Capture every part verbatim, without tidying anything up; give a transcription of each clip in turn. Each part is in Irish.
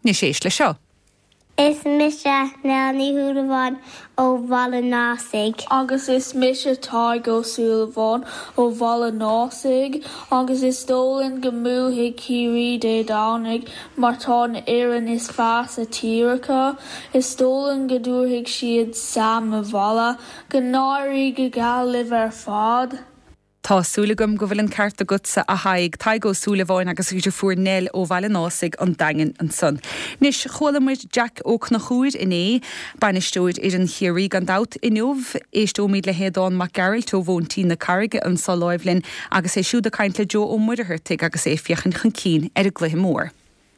ní séis le seo. Is Misha Nelny Húdavan ó Valanásig. Agus is Misha Taigo Sullivan ó Valanásig. Agus is Dolan Gamuhig Kiri de Downig. Marton Erin is fast a Tiracha. Is Dolan Gadurhig Shiad Sam a Vala. Ganari Gagal liver fad. Tásúlagum go bhfuil an carta gutsa a haig Taigo Sullivan agus idir fuair Nell ó Valanásig an dagen an son. Nis cholamid Jack ó Knachúir in é, banistúid ar an chiarí gan dat inmh, éistómid le héadán mac Garil tó bhóntí na carige an Soláimhlinn agus é siúd a caint le Jo ó Muidirthirtig agus é fiochan chun cín ar a gluthe mór.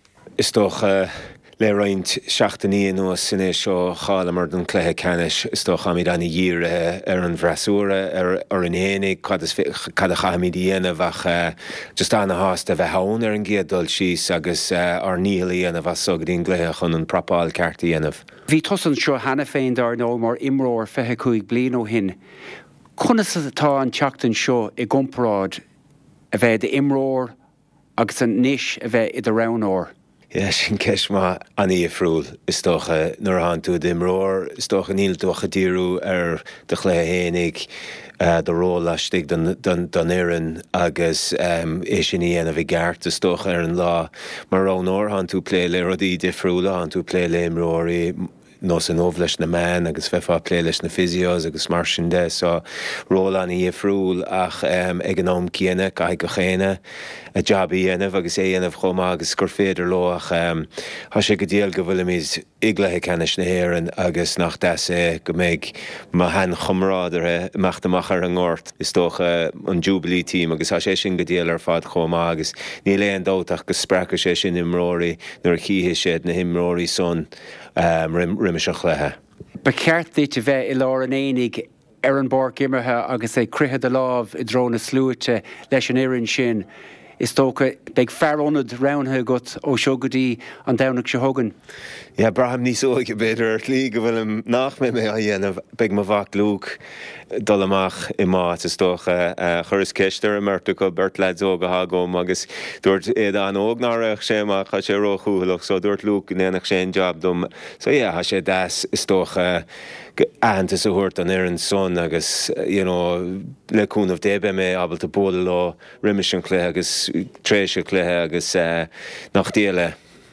Is toch uh... le roiint seachtaí nuas sin é seo chálamar don cléthe canis is tó chaid anna dhíre ar an bhreasúra ar ar an éananig cad a chaimiid dhéanamh ach just anna hásta bheith hán ar an géaddul síos agus ar níl dhéanamh as sogadín gluthe chun an propáil ceart dhéanamh. Bhí tosan seo hena féin dar nó mar imróir fethe chuig blian ó hin. Conas atá an teachtain seo i gcomparáid a bheith de imróir agus an níis a bheith i do ránóir. Ja, sin ceis má aní a frúil is tócha nuair an tú dimróir, is tócha níl tócha díú ar de chlé hénig do ró leistig don éan agus é sin íana a bhí gceart is tócha ar an lá mar ránóir an tú plé le rodí difriúla an tú plé le imróirí nos an óbhleis na man agus fefa plé leis na physios agus mar sin de so róla an í frúil ach um, ag an óm cíanna cai go chéine a jobí dhéanamh agus é dhéanamh chomá agus gur féidir lo ach um, ha sé go díal go bhfuil míid iglethe canis na héireann agus nach des é go méid má hen chomráidir meachtamach ar an ngort is tócha an Jubilee team agus ha sé sin go díal ar fad chomá agus ní léon dótach go sprecha sé sin imróirí nuair chíthe séad na imróirí son um, rim, riimiseach lethe. Ba ceart díte bheith i lár an énig ar an bar gimarthe agus é cruthe de lámh i drón na slúite leis an éireann sin is tócha beag fearónad raunthe got ó seogadí an damhnach se thugan. Ja, braham níos óige beidir ar tlí go bhfuil nach mé mé a dhéanamh beag má bhac lúg dul amach i mát is tócha chur is ceistear a murta go bert leid óga hagóm agus dúirt éad an óg náireach sé amach a sé róchúlach so dúirt lúg néanach sé an job dom so yeah, ha sé das is tócha aantas a thuirt an éireann son agus you know, leúnmh débe mé abal a bóla lá riimiis an cléthe agus tréise cléthe agus uh, nach díale.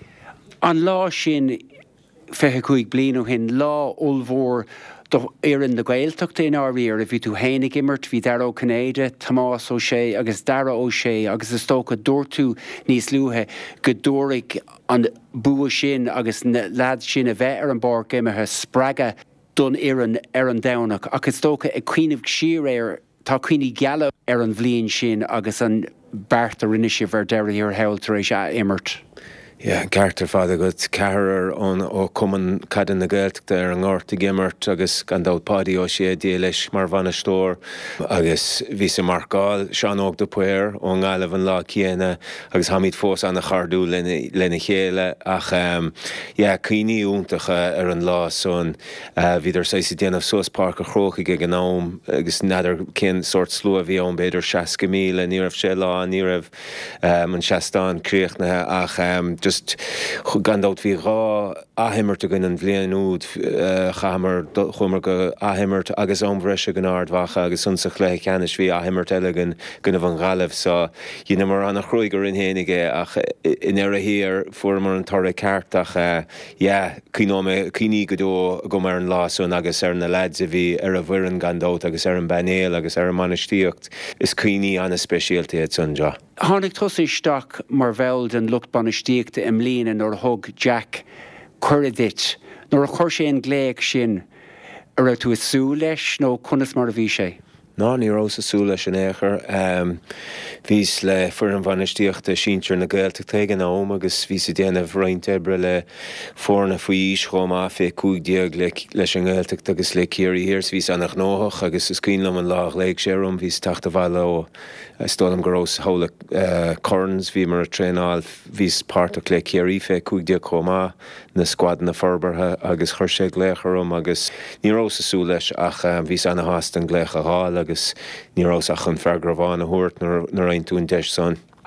An lá sin fethe chuig blian ó hin lá olmhór do éireann na Gaeltachta in áiríar a bhí tú hénig immert hí Dara ó Cnéide, Tomás ó sé agus Dara ó sé agus is tócha dúirtú níos luúthe go dúirigh an bua sin agus na lead sin a bheith ar an bar gimarthe spreaga don éireann ar an damhnach agus tócha ag cuiinmh siar éir tá cuioine geala ar an bhliain sin agus an beart a rinne si bhar deirí ar heiltar éis a immert. Ja, Carter fada go cearar ón ó cuman cadan na Gaeltachta ar an ngorta gimmert agus gandát pádaí ó sé dé leis mar bhana stór agus bhí sa marcáil sean óg do puir ó ngáilemh an lá chéine agus hamid fós anna chardú lena chéile ach um, yeah, cuioine úntacha ar an lá son uh, bhíidir sa sa déanamh suas parc a chróchaigh ag an ám agus nadidir cin sort slú a bhí ón beidir seasca míle ní raibh sé lá ní raibh um, an seastán críochnathe ach um, just gandát bhí rá ahimmert a gin an bblion úd uh, chamar chumar go ahimmert agus ómbreise gan ardhacha agus sunsach le ceannis bhí ahimmert eile gan gannah an ghaileh so dhéana mar anna chruigar in héanaige ach in ar a híar fuair mar an torra ceart ach yeah, cuioine go dó go mar an lásún agus ar na lads a bhí ar a bhuireann gandát agus ar an banéal agus ar an manistíocht is cuioine anna speisialtaí san jo. Tháinig tosaíteach mar bheill den lucht banistíochta im líana nó thug Jack chuiridit nó a chuir sé an gléig sin ar a tú is sú leis nó conas mar a bhí sé. Ná ní rás a sú leis an éair um, vís le fuair an bhanistíochta síntear na Gaeltachta ag an óm agus ví sa déanamh roinnt ebre le fórna faoi ís chomá fé cúigdíag leis an Gaeltachta agus le céirí hirs vís annach nóthach agus is cuiinlam an lách léig sérum vís tachta bhaile ó stólam go rás hála uh, corns bhí mar a tréáil vís páirteach le céirí fé cúigdíag chomá na squad na forbartha agus chuir sé glécharum agus ní rás a sú leis ach um, vís anna hásta an glécha háil agus ní rás ach an fergrabháin a thuirt nar ein tún deis son.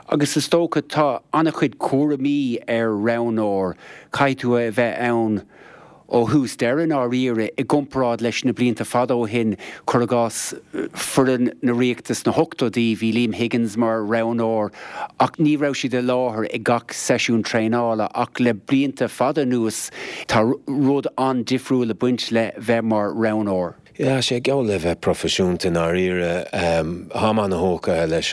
agus is tócha tá anna chuid cuaramí ar ranóir caiitú a bheith ann ó hús dean á riire i gcomparád leis na blianta fadó hin churagás furan na riachtas na hochtadaí bhí Liam Higgins mar ranóir ach ní raibh siad de láthair i gach seisiún tréála ach le blianta fada nuas tá rud an difriúil le buint le bheith mar ranóir. Ja, sé geall le bheith profisiúnta ná riire háman na hóca leis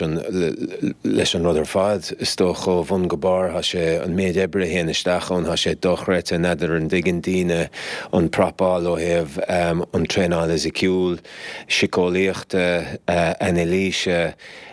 an rudidir fad is tócha bhun go bar ha sé an méid ebre héana isteachán ha sé dochreite neidir an diggin díine an prapáil ó heh an tréáil is i ciúil sicóíochta an élíise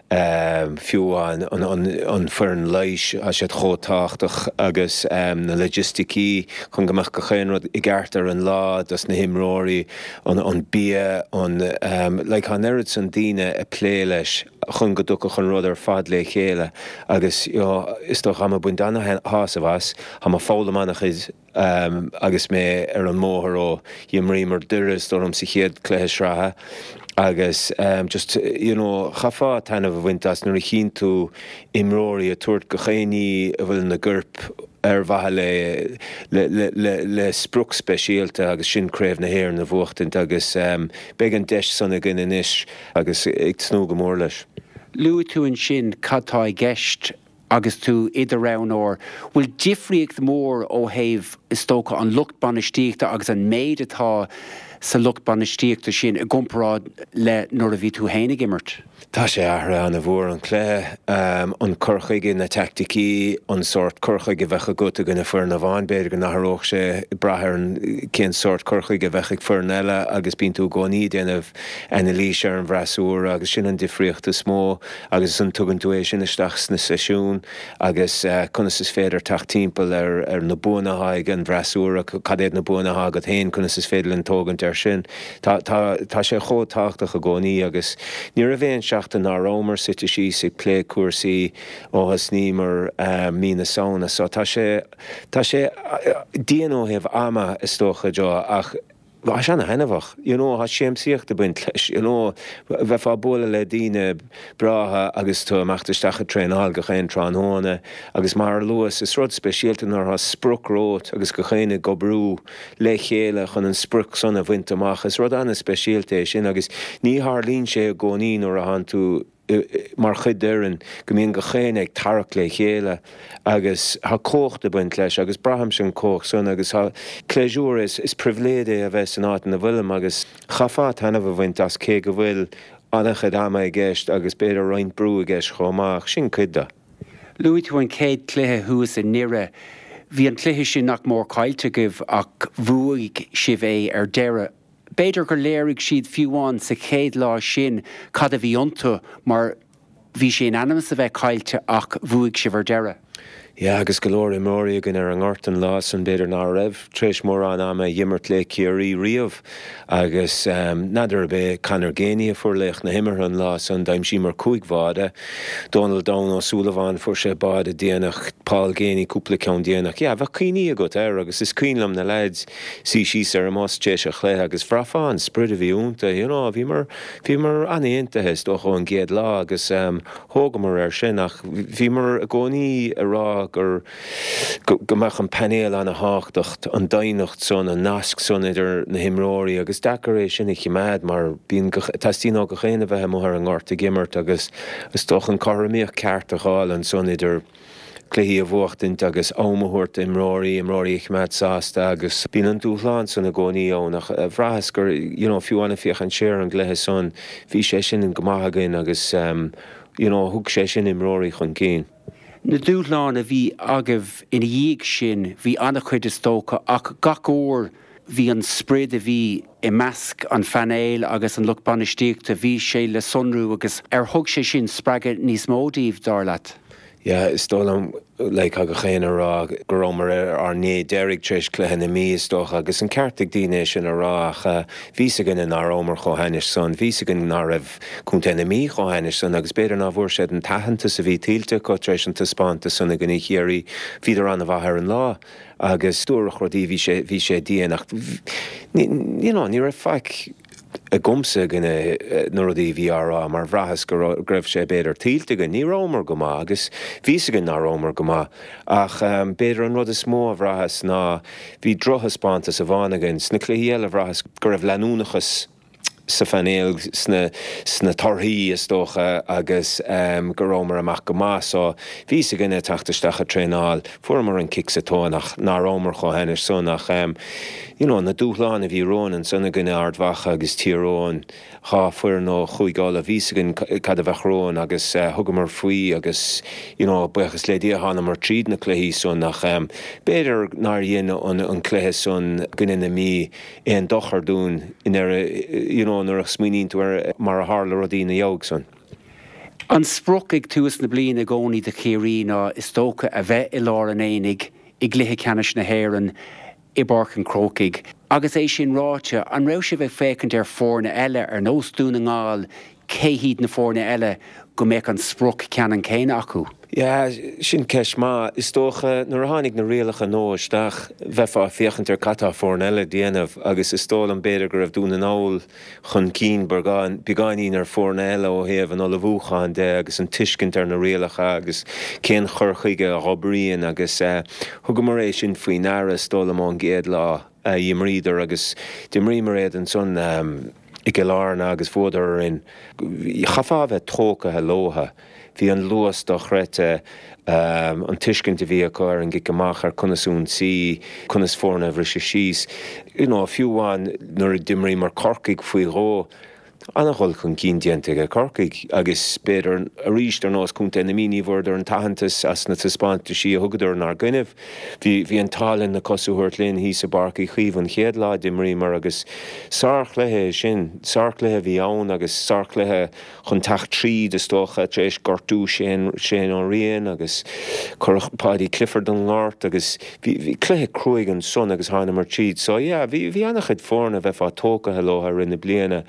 Um, fiúáin an, an, an fearn leiis a sé chótáchtach agus um, na logisticí chun gomeach go chéanrad i gceartar an lá as na himróí an, an bia an um, le like, an erid san díine a plé leis chun go ducha chun rud ar fad le chéile agus jo, is doch ha buin dana hás a bhas ha ma fála manach is um, agus mé ar an móthar ó dhimrí mar duras orm sa chéad cléthe srathe agus um, just, you know, chafa tainna bhhaintas nuair a chin tú imróí a tuairt go chéine a bhfuil na gurp ar bhatha le, le, le, le, le spruc speisialta agus sin craobh na héir na bhuachtaint agus um, beag an deis sanna gine inis agus ag snú go mór leis. Luú tú an sin cattá gceist agus tú idir ranóir bhfuil difriíocht mór ó thaobh is tócha an lucht banistíochta agus an méid atá sa lucht banistíochta sin a gcomparád le nuair a bhí tú hénig immert. Tá sé athra an a bhór an clé um, an corchaige na tacticí an sort corchaige bhecha gota gona fuair na bhain beidir go nachróch sé brathir an cén sort corchaige bhecha fuair eile agus bíonn tú gcóí déanamh ana líise ar an bhreasúr agus sin an difriochta smó agus an tugann tú é sin isteach na sesiún agus uh, conas is féidir tacht timpeall ar, ar na buanathaig an bhreasúr a cadéad na buanatha agad héin conas is féidir an tógant ar sin. Tá, tá, tá sé chótáchtach a gcóí agus ní a bhéon seach an árómar site sí sig lé cuasaí óhas nímar uh, mína saona so tá sé tá sé díana ó heh ama is tócha deo ach Bá sena henahach, you know, ha séimsíocht a buint leis, you know, bheith fá bóla le díine bratha agus tú amachtasteach a tréáil go chéin tránhóna agus mar luas is rud speisialta nar ha sprucrót agus go chéine go brú le chéile chun an spruc son a bhaint amach is rud anna speisialta sin agus ní hálín sé a gcóí nóair a han tú mar chud dean go míon go chéine ag tarach le chéile agus ha cócht a buint leis agus braham sin cóch son agus ha cléisiúr is, is privléide a bheith san áit na bhfuilm agus chafá tanna bhaint as cé go bhfuil annachchad ama i gceist agus beidir roint brú i gceist chomach sin cuida. Luí tú an céad cléthe thuas in nire hí an cléthe sin nach mór caiilte gibh ach bhuaigh si bhéh ar deire Beidir gur léirigh siad fiúháin sa chéad lá sin cad a bhí iontu mar bhí sin animas a bheith caiilte ach bhuaigh si bhar deire. Ja, agus golóir imóí gan ar an gáirtan lá san beidir ná raibh, tréis mór an am a dhimmert le céirí riamh agus um, nadidir be canar géine fuair leich na himar an lá san daim sí mar cúig bháda, Donald Down ó Súlaváin fuair sé báda déanach Paul Géine cúpla ceann déanach. Ja, bheith cuoine a go ar agus is cuiinlam na leids sí sí ar an más téise chlé agus frafáin sprid a bhí únta, you know, bhí mar bhí mar anéantathes dócha an géad lá agus um, thógamar ar sin ach bhí mar a gcónaí a rá gur go meach an panéal an a háachtacht an dainocht son an nasc son idir na himróí agus dachar é sin i chiméad mar bíon tastíná go chéine bheith móthar an gáirta gimmert agus is toch an choramíoch ceart a gáil an son idir cléí a bhuachtaint agus ómahúirt imróí imróí chiméad sásta agus bíon an dúchláán son a gcónaí ónach bhrahas gur you know, fiúanna fioch an séir an gléthe son bhí sé sin an gomaithagainn agus um, you know, thug sé sin imróí chun cín. Na dúchláán a bhí agah ina dhéag sin bhí annach chuid is tócha ach gach óir bhí an sprid a bhí i measc an fanéil agus an lucht banistíochta bhí sé le sonrú agus ar thug sé sin spreagadh níos módaíomh dar leat. Ja, is dólam le a go chéine rá go rómar ar né deirig tréis cléthe na mí istócha agus an ceartig daine sin a rách vísagan in árómar chohainis son, vísagan ná raibh chunta na mí chohainis son agus beidir ná bhór séad an tahananta sa bhí tílte có tréis an taspáanta sanna gan chéirí híidir an a bhathar an lá agus stúrach rodí bhí sé bhí sé díanaach. Ní raibh feic a gomsa gine nuair a bhí ará mar bhrachas go raibh sé beidir tílte go ní rómar go má agus vísagan ná rómar go má ach um, beidir an rud is mó a bhrachas ná bhí drochas spánta sa bhánagan sna cluhéal a bhrachas go raibh leanúnachas sa fanéil sna, sna torthaí is dócha agus um, go rómar amach go má so bhí sa gine tachtasteach a tréáil fuair mar an kick sa tónach ná rómar cho henis son ach um, you know, na dúchláin a bhí rónan sanna gine ardhacha agus tíróin há fuair nó chuigáil a bhísagan cad a bheith rón agus uh, thugamar faoi agus you know, buchas le díohanna mar tríd na cluí son nach um, beidir nar dhéine an, an cluthe son gine na mí éon dochar dún in ar you know, nuair a smuoín tú mar a hála rodí na jeog son. An spruch ag túas na blian a gcónaí de chéirí ná is tócha a bheith i lár an énig i gluthe ceannis na héireann i barcan crócaig. Agus é sin ráite an raibh sé bheith fécant ar fórna eile ar nós dún an gáil cé híad na fórna eile go méid an spruch ceanan céine acu. Ja, sin ceis má is tócha nuair a tháinig na rialacha nóisteach bheitfá féchant ar catá fórna eile déanamh agus is tóil an beidir go raibh dún an áil chun cín beáinín ar fórna eile ó thaobh an ola bhúcháin de agus an tuiscint ar na rialacha agus cén chorchaige a robríon agus thugam mar éis sin faoin aire is tóil amán géad lá dhimríidir agus dimrí mar éad an son i gceilárna agus fódar in chafá bheith tócha helótha. Bhí an luas do chreite um, an tuiscint a bhí a chuir an gig amach ar cunasún sí, cunas fórna bhrí sé síos. You know, fiúháin nuair dimrí mar corcaig faoi ró, annachhol chun cín dianta a corcaig agus beidir a ríist ar nós cúnta na míní bhórdar an tahantas as na taspáinte sí a thugadar nar gaiineh. Bhí hí an talinn na cosúthirt linn hí sa barcaí chuomh an chéad lá dimrí mar agus sarc lethe sin, sarc lethe bhí ann agus sarc lethe chun tacht tríd is tócha tréis gortú sin sin an rion agus chuch Paddy Clifford an láirt agus bhí cluthe cruig an son agus hána mar tríd. So yeah, bhí bhí annachid fórna bheith fá tóca helótha rinne bliana.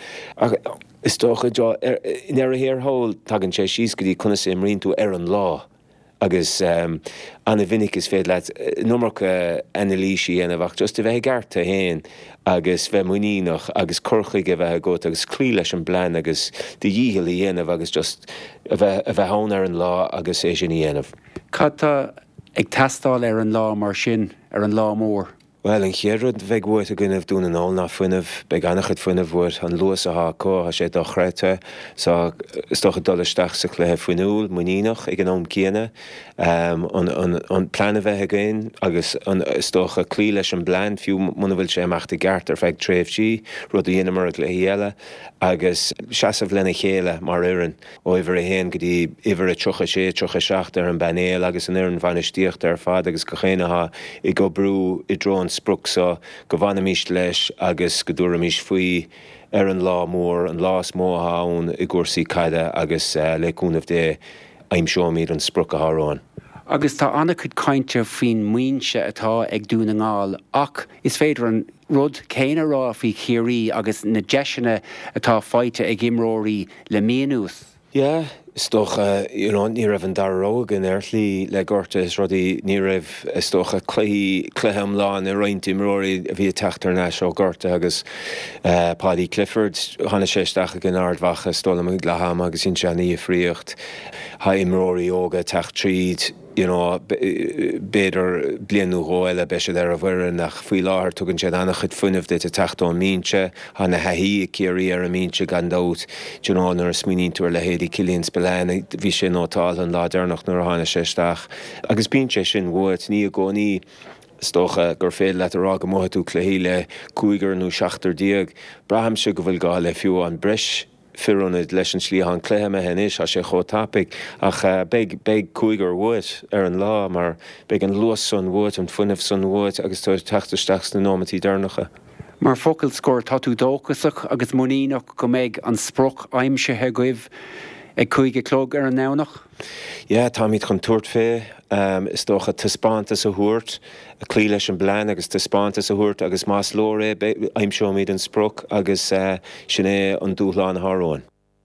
Is tócha er, in ar a héirthóil tagann sé síos go dtí chuna sé maríonn tú ar an lá agus um, anna vinnic is féad leat nómarcha analísí anamhach just a bheith garta héin agus bheith muíach agus corchaig a bheith go agus clí leis an blean agus de dhíhil í dhéanamh agus just a bheith, a bheith hán ar an lá agus é sin í dhéanamh. Caitá ag testáil ar an lá mar sin ar an lá mór? Well, an chéad bheith bhuairt a gcuineh dún an áil ná fuineh beag annachchud fuineh bhuairt an luas ath có a sé do chreite sa is tócha dolisteach sa cluthe fuinúil muíach ag an óm céine um, an, an, an plan a bheith a gin agus an, is tócha clí leis an blean fiú muna bhfuil sé amachta gart ar feag tréimhtí rud a dhéanamar a gléhéile agus seasamh lena chéile mar éireann ó ihar a héin go dtí ihar a trocha sé trocha seach ar an banéal agus an éireann bhainisteocht ar fad agus go chéinetha i go brú i drón spruch so go bhana míist leis agus go dúra míist faoi ar an lá mór an lás mótha ón i gcuirsaí caide agus uh, leúnmh dé aim seo míad an spruch a thrán. Agus tá anna chud cainte faoin muinse atá ag dún an gáil ach is féidir an rud céine rá faoi chéirí agus na deisina atá fáite ag imróí le míanús. Yeah, is toch uh, you know, ní raibh an darróg in airlí le gorta is rudí ní raibh is toch a clé cléham lá na roiint imróí a bhí teachtar na seo gorta agus uh, Paddy Clifford hána séisteach an ardhacha stóla le ham agus in seaní a phríocht ha imróí óga teach tríd you know, beidir blianú róile be sé ar a bhhuiir nach faoi láthir tugann sé annach chud funineh de a teachtán mínse hána haí céirí ar a mínse gandát you know, nar smínín tú le héadí cilíonn speléin bhí sé nótáil an láidirnach nuair hána séisteach agus bíonn sé sin bhuairt ní a gcónaí stocha gur féad le ará go mthe tú chluhíle cúigear nó seachtar díag braham se go bhfuil gá le fiú an bris fiúnid leis an slí an cléthe me henis a sé chótápaigh ach uh, beag cúigear bhuait ar an lá mar beag an luas son bhuait an funineh son bhuait agus tú teachtarsteach na nómatí darnacha. Mar focail scóir tatú dóchasach agus muíach go méid an spruch aimsethe goibh ag chuige clog ar an nánach? Ja, tá míad chun tuairt fé um, is dócha taspáanta sa thuairt a clí leis an blean agus taspáanta sa thuairt agus más lóré aimseo míad an spruch agus uh, sin é an dúthláán thráin.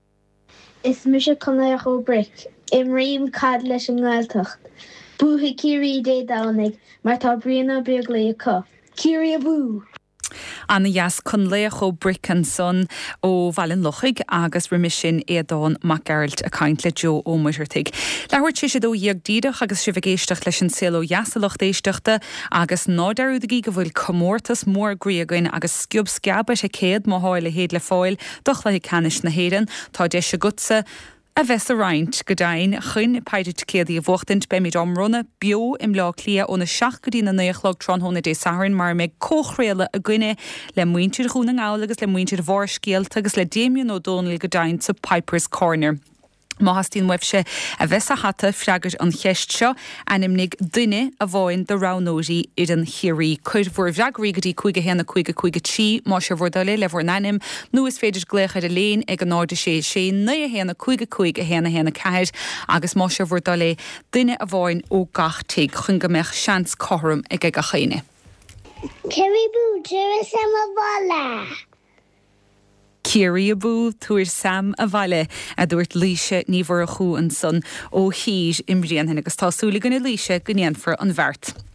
Is mu se chunéach ó bric, im riom cad leis an gáilteacht. Bútha cíirí dé dánig, mar tá brianna beag le acu. Cíirí a bú. Anna Jas chun léach ó Brickan son ó Bhailin Lochaig agus remission éadán mac Geralt a caint le Jo ó Muirtig. Lehair si sé dó dhéag díadach agus si bhgéisteach leis an céó jaasalacht éisteachta agus nádarúdaí go bhfuil commórtas mór gríagain agus sciub sciaba sé céad má háil le héad le fáil doch le canis na héan tá de se gutsa a bheits a roiint go dain chun peidir céadaí a bhchtint be míid amrunna bio im lá lia óna seach go dtína nuochlog tronhonna dé sahainn mar méid cóchréile a gcuine le muintir chuúna ngáil agus le muintir bhór scéalt agus le déimion ó dónlaí go dain sa Piper's Corner. Má hastín webse a bheits a hata freagat an cheist seo anim nig duine a bháin de ránóí iad an chiirí. Cuir bhór bhreagaí go dtí chuige héna chuige chuige tí má se bhór dalé le bhór nanim nu is féidir glécha a léon ag an náide sé sé nu a héna chuige chuig a héna héna ceir agus má se bhór dalé duine a bháin ó gachtaigh chun go meach seans chom ag ag a chéine. Ceirú bú tuair sam a bhla. Cíirí a bú túair sam a bhaile a dúirt líise níomhar a chuú an son ó hír imríon agus tásúla gona líise go néanfar an bheirt.